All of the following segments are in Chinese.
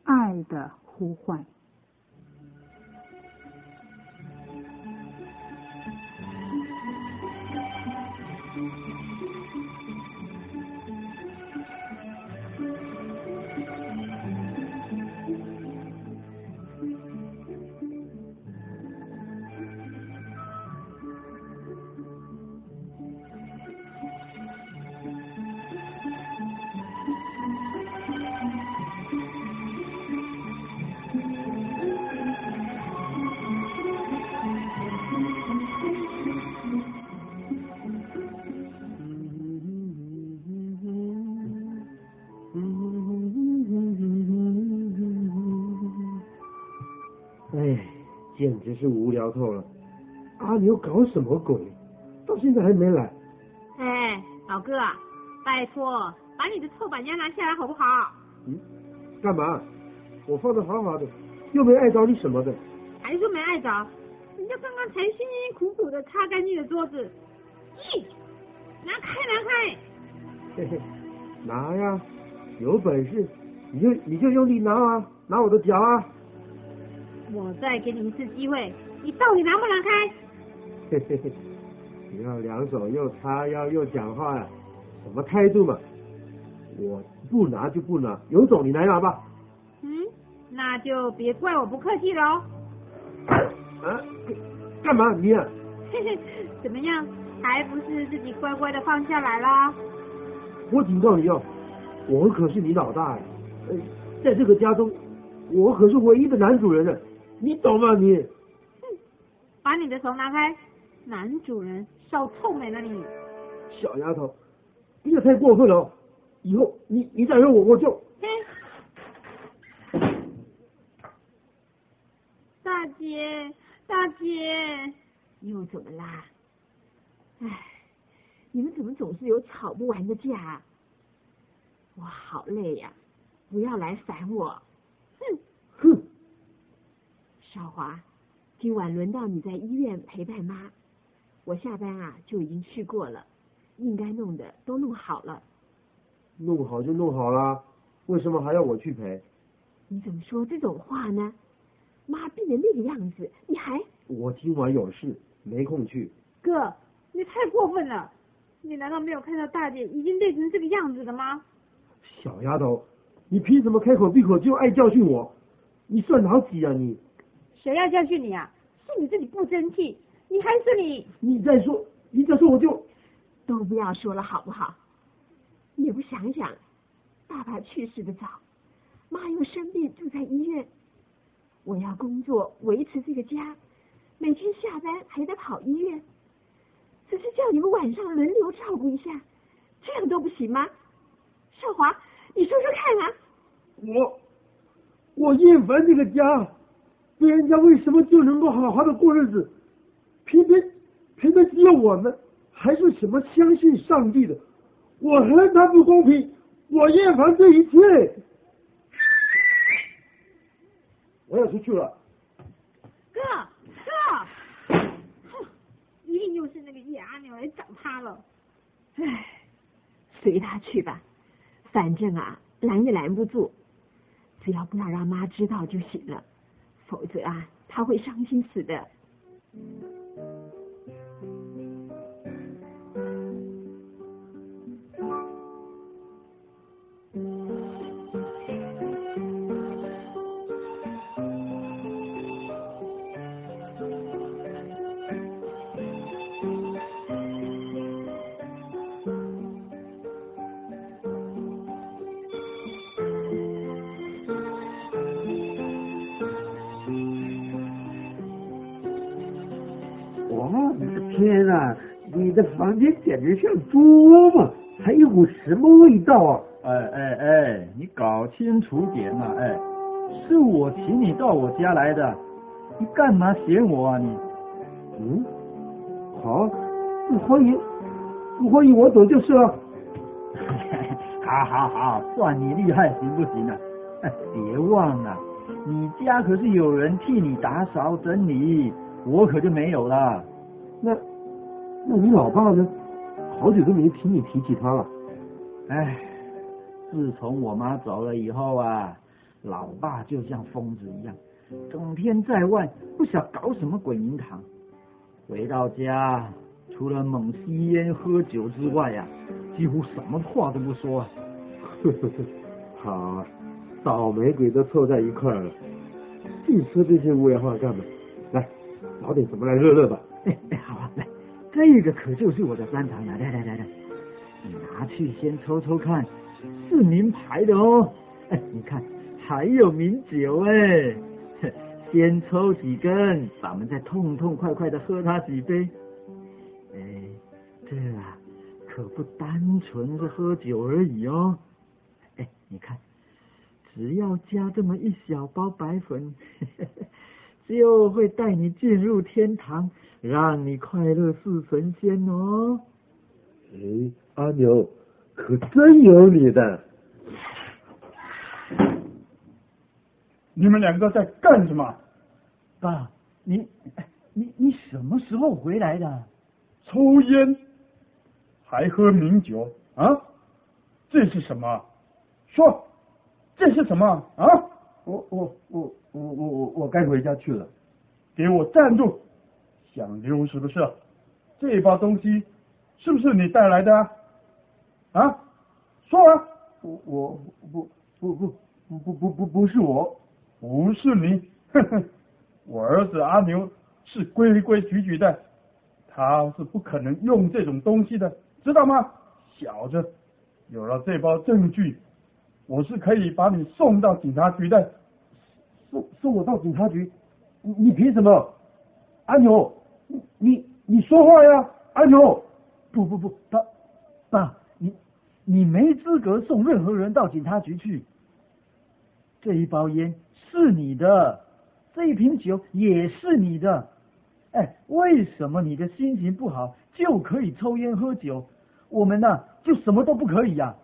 爱的呼唤。 简直是无聊透了！阿牛搞什么鬼？到现在还没来。 哎，老哥，拜托，把你的臭板鸭拿下来好不好？ 干嘛？我放得好好的，又没碍着你什么的。 还说没碍着？人家刚刚才辛辛苦苦的擦干净的桌子。咦，拿开！ 嘿嘿，拿呀，有本事你就用力拿啊，拿我的脚啊！ 我再给你一次机会，你到底拿不拿开？ 嘿嘿嘿，你要两手又叉腰又讲话呀，什么态度嘛？我不拿就不拿，有种你来拿吧。 那就别怪我不客气喽。 干嘛你啊？ 嘿嘿，怎么样？还不是自己乖乖的放下来啦？ 我警告你哦，我可是你老大呀！在这个家中，我可是唯一的男主人呢，你懂吗你？ 把你的手拿开！男主人少臭美了你！ 小丫头，你也太过分了！以后你再惹我就…… 大姐，又怎么啦？哎，你们怎么总是有吵不完的架？我好累呀，不要来烦我！ 哼！ 少华，今晚轮到你在医院陪伴妈，我下班就已经去过了，应该弄的都弄好了。 弄好就弄好啦，为什么还要我去陪？ 你怎么说这种话呢？妈病的那个样子，你还…… 我今晚有事，没空去。 哥，你太过分了！你难道没有看到大姐已经累成这个样子了吗？ 小丫头，你凭什么开口闭口就爱教训我？你算老几啊你？ 谁要教训你啊？是你自己不争气，你还是你？ 你再说我就…… 都不要说了好不好？你也不想想，爸爸去世的早，妈又生病住在医院，我要工作维持这个家，每天下班还得跑医院，只是叫你们晚上轮流照顾一下，这样都不行吗？少华，你说说看啊！ 我厌烦这个家，别人家为什么就能够好好的过日子，偏偏只有我们还是什么相信上帝的，我恨他不公平，我厌烦这一切。我要出去了。 哥，哼，一定又是那个叶阿牛来找他了。唉，随他去吧，反正拦也拦不住，只要不要让妈知道就行了，否则他会伤心死的。 天啊，你的房间简直像猪嘛，还有股什么味道啊？ 你搞清楚点嘛！是我请你到我家来的，你干嘛嫌我啊你？ 好，不欢迎我走就是了。 好，算你厉害行不行啊？别忘了，你家可是有人替你打扫整理，我可就没有了。 那你老爸呢？好久都没听你提起他了。 自从我妈走了以后老爸就像疯子一样，整天在外不晓搞什么鬼名堂。回到家，除了猛吸烟喝酒之外呀，几乎什么话都不说。 好，倒霉鬼都凑在一块了，净说这些无聊话干嘛？来，找点什么来热热吧。 好啊，来，这个可就是我的专长了。来，你拿去先抽抽看，是名牌的哦。你看还有名酒哎。先抽几根，咱们再痛痛快快的喝它几杯。这可不单纯是喝酒而已哦。你看，只要加这么一小包白粉，就会带你进入天堂，让你快乐似神仙哦。 阿牛，可真有你的。 你们两个在干什么？ 爸，你什么时候回来的？ 抽烟，还喝名酒啊？这是什么？说，这是什么啊？ 我该回家去了。 给我站住！想溜是不是？这包东西是不是你带来的啊？说啊！ 不是我， 不是你，呵呵。我儿子阿牛是规规矩矩的，他是不可能用这种东西的，知道吗？小子，有了这包证据，我是可以把你送到警察局的。 送我到警察局？你凭什么？阿牛，你说话呀，阿牛！ 不，爸，你没资格送任何人到警察局去。这一包烟是你的。这一瓶酒也是你的，为什么你的心情不好就可以抽烟喝酒，我们呢就什么都不可以呀？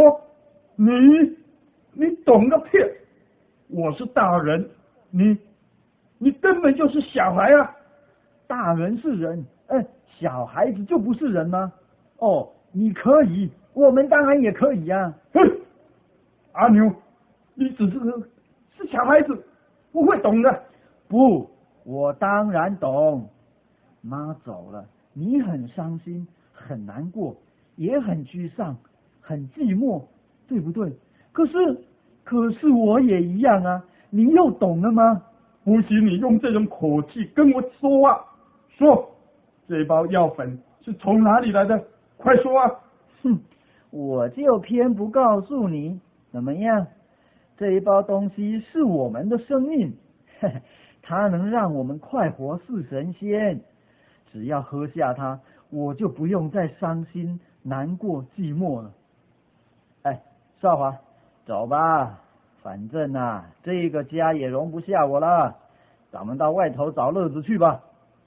你懂个屁！我是大人，你根本就是小孩啊！ 大人是人，小孩子就不是人吗？哦，你可以，我们当然也可以呀。 哼，阿牛，你只是小孩子。不会懂的。 不，我当然懂。妈走了，你很伤心，很难过，也很沮丧，很寂寞，对不对？可是我也一样啊，你又懂了吗？ 不许你用这种口气跟我说话。说，这包药粉是从哪里来的？快说啊！ 哼，我就偏不告诉你，怎么样？这一包东西是我们的生命，它能让我们快活似神仙。只要喝下它，我就不用再伤心、难过、寂寞了。少华，走吧，反正这个家也容不下我了，咱们到外头找乐子去吧。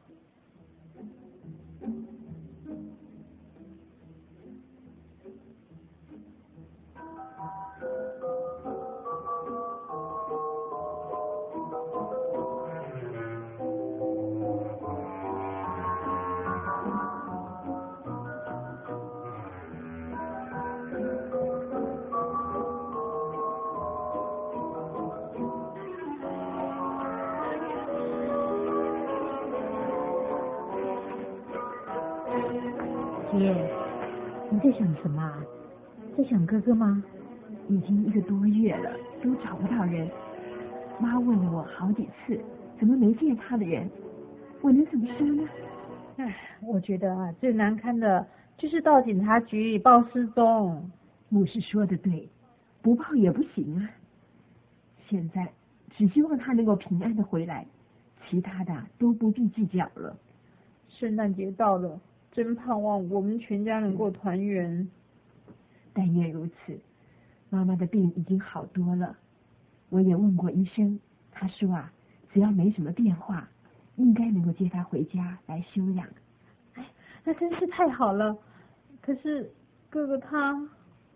姐，你在想什么啊？在想哥哥吗？已经1个多月了，都找不到人。妈问了我好几次，怎么没见他的人？我能怎么说呢？ 我觉得最难堪的就是到警察局报失踪。 牧师说的对，不报也不行啊。现在只希望他能够平安的回来，其他的都不必计较了。 圣诞节到了，真盼望我们全家能够团圆。 但愿如此，妈妈的病已经好多了。我也问过医生，他说只要没什么变化，应该能够接他回家来休养。 那真是太好了。可是哥哥他……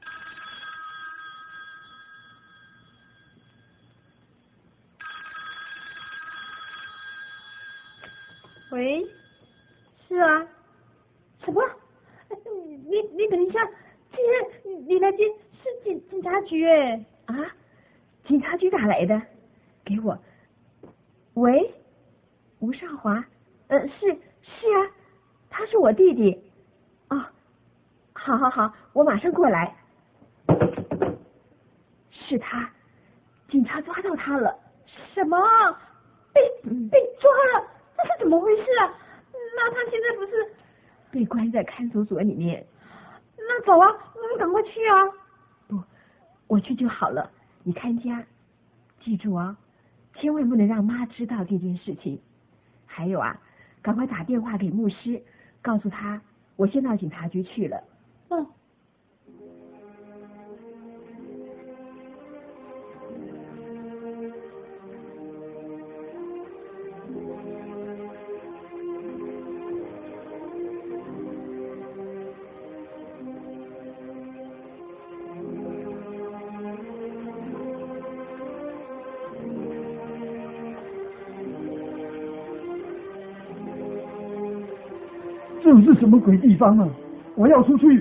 喂，是啊，什么？你等一下，既然你来接是警察局警察局打来的，给我。喂，吴少华，是啊，他是我弟弟。哦，好，我马上过来。是他，警察抓到他了。 什么？被抓了？这是怎么回事啊？那他现在不是被关在看守所里面？ 那走啊，我们赶快去啊！ 不，我去就好了。你看家，记住啊，千万不能让妈知道这件事情。还有啊，赶快打电话给牧师，告诉他我先到警察局去了。 这是什么鬼地方啊！我要出去！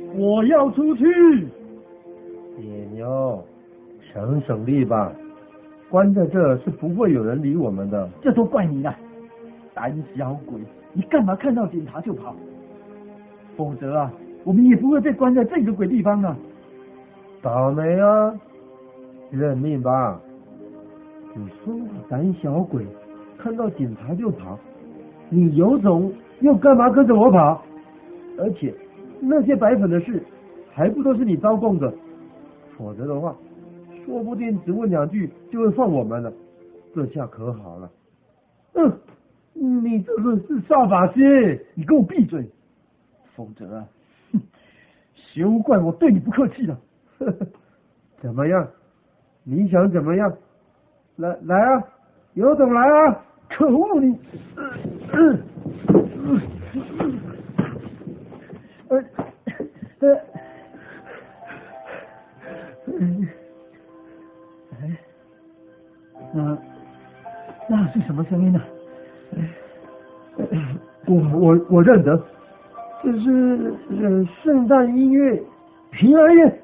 野牛，省力吧，关在这是不会有人理我们的。 这都怪你了，胆小鬼！你干嘛看到警察就跑？否则啊，我们也不会被关在这个鬼地方啊！ 倒霉啊！认命吧！你说我胆小鬼，看到警察就跑，你有种又干嘛跟着我跑？而且那些白粉的事，还不都是你招供的？否则的话，说不定只问2句就会放我们了。这下可好了。你这个是煞法师， 你给我闭嘴！否则啊，休怪我对你不客气了。 怎么样？你想怎么样？来啊，有种来啊！ 可恶你！那是什么声音呢？ 我认得，这是圣诞音乐，平安夜。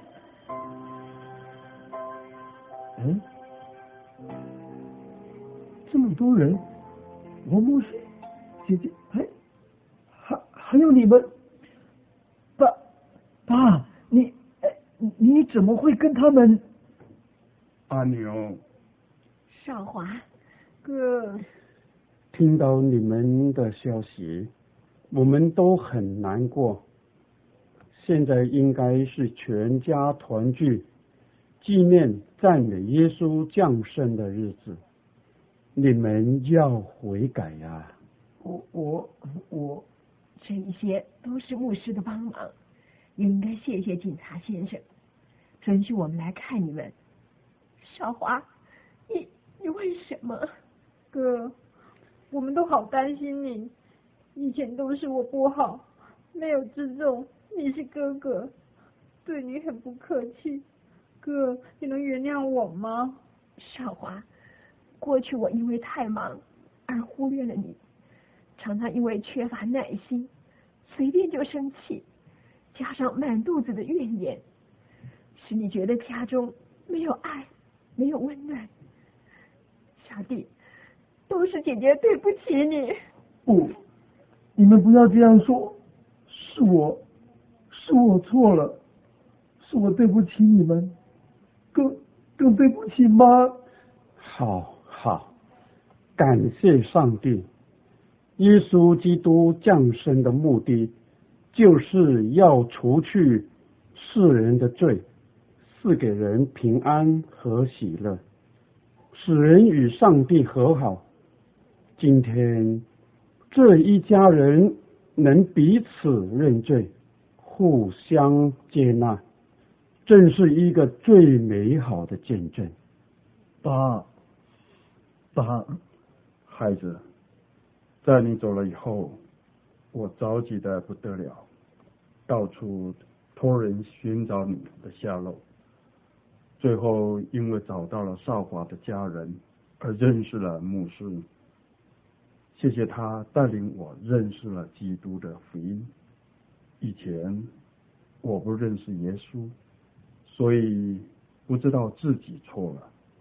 这么多人，我牧师姐姐，还有你们， 爸，你怎么会跟他们？ 阿牛， 少华， 哥， 听到你们的消息，我们都很难过。现在应该是全家团聚，纪念赞美耶稣降生的日子。你们要悔改呀！ 我， 这一些都是牧师的帮忙，也应该谢谢警察先生，准许我们来看你们。少华，你为什么？ 哥，我们都好担心你，以前都是我不好，没有自重，你是哥哥，对你很不客气。哥，你能原谅我吗？ 少华，过去我因为太忙而忽略了你，常常因为缺乏耐心，随便就生气，加上满肚子的怨言，使你觉得家中没有爱，没有温暖。小弟，都是姐姐对不起你。 不，你们不要这样说，是我错了，是我对不起你们，更对不起妈。 好，感谢上帝。耶稣基督降生的目的，就是要除去世人的罪，赐给人平安和喜乐，使人与上帝和好。今天这一家人能彼此认罪，互相接纳，正是一个最美好的见证。 爸，孩子，在你走了以后，我着急的不得了，到处托人寻找你的下落，最后因为找到了少华的家人，而认识了牧师。谢谢他带领我认识了基督的福音。以前我不认识耶稣，所以不知道自己错了。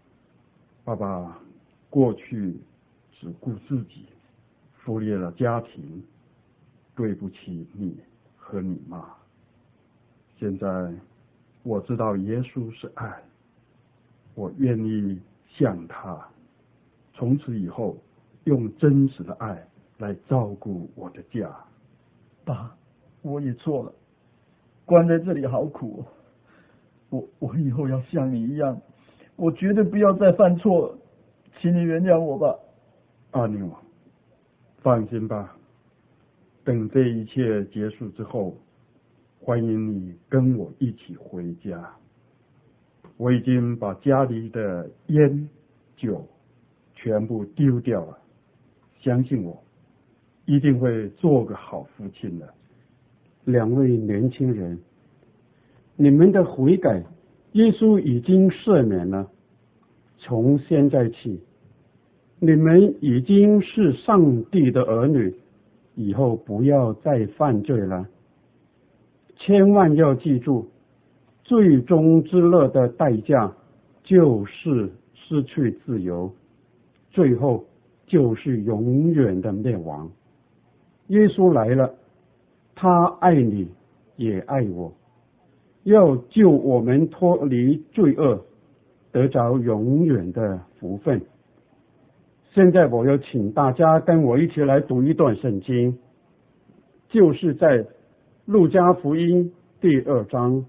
爸爸过去只顾自己，忽略了家庭，对不起你和你妈。现在我知道耶稣是爱，我愿意像他，从此以后用真实的爱来照顾我的家。 爸，我也错了，关在这里好苦我以后要像你一样，我绝对不要再犯错了，请你原谅我吧。 阿牛，放心吧，等这一切结束之后，欢迎你跟我一起回家。我已经把家里的烟酒全部丢掉了，相信我，一定会做个好父亲的。 两位年轻人，你们的悔改，耶稣已经赦免了。从现在起，你们已经是上帝的儿女，以后不要再犯罪了。千万要记住，最终之乐的代价就是失去自由，最后就是永远的灭亡。耶稣来了，他爱你，也爱我，要救我们脱离罪恶，得着永远的福分。现在我要请大家跟我一起来读一段圣经，就是在路加福音第2章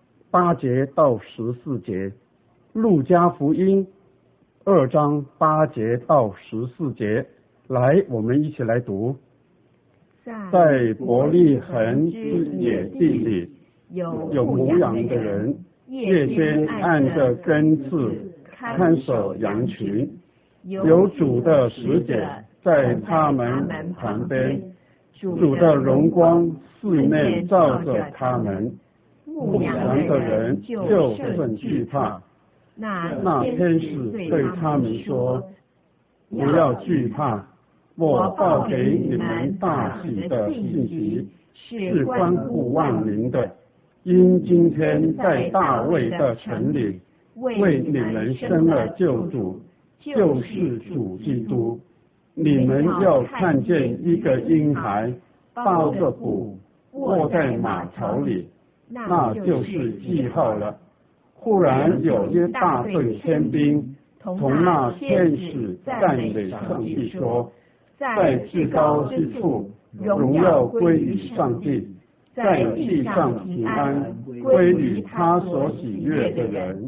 8节到14节，路加福音2章8节到14节，来，我们一起来读。在伯利恒之野地里，有牧羊的人，夜间按着更次看守羊群，有主的使者在他们旁边，主的荣光四面照着他们，牧羊的人就甚惧怕。那天使对他们说：不要惧怕，我报给你们大喜的信息，是关乎万民的。因今天在大卫的城里，为你们生了救主，就是主基督。你们要看见一个婴孩抱着鼓，卧在马槽里，那就是记号了。忽然有一大队天兵同那天使赞美上帝说：在至高之处荣耀归于上帝，在地上平安归于他所喜悦的人。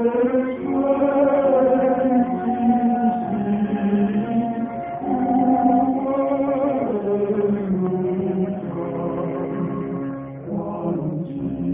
忘记